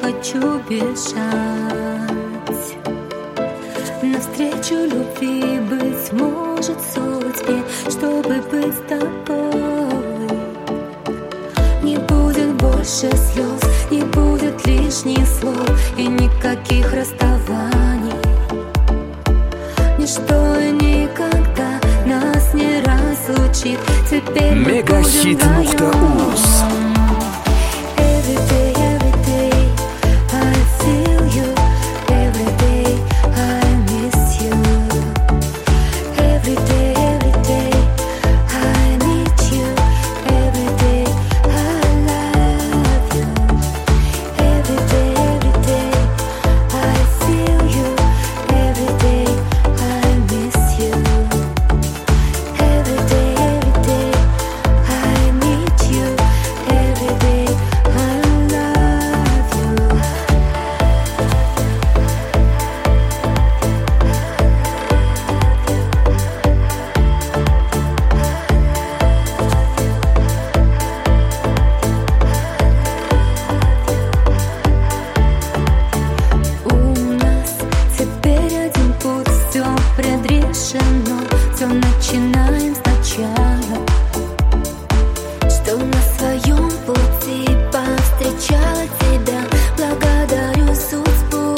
хочу бежать навстречу любви, быть может, судьбе, чтобы быть с тобой. Не будет больше слез, не будет лишних слов и никаких расставаний. Ничто и никогда нас не разлучит. Теперь мы будем вдвоем. Все начинаем сначала, что на своем пути повстречала тебя. Благодарю судьбу.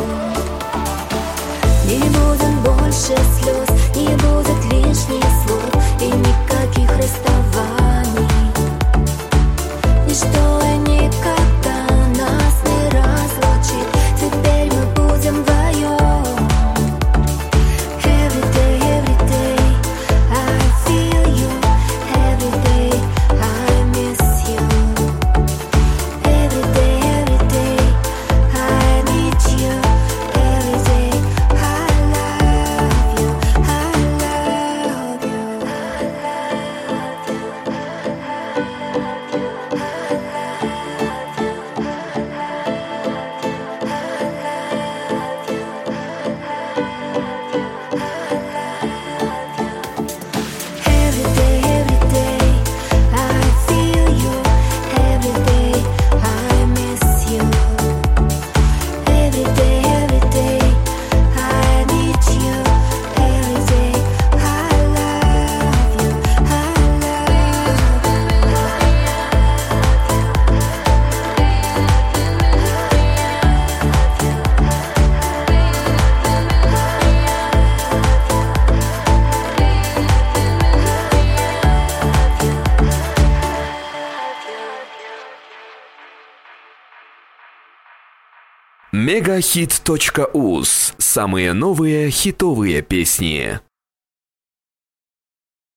Не будет больше слез, не будет лишних слов и никаких расставаний. Ничто и никогда нас не разлучит. Теперь мы будем вдвоем. Мегахит.уз. Самые новые хитовые песни.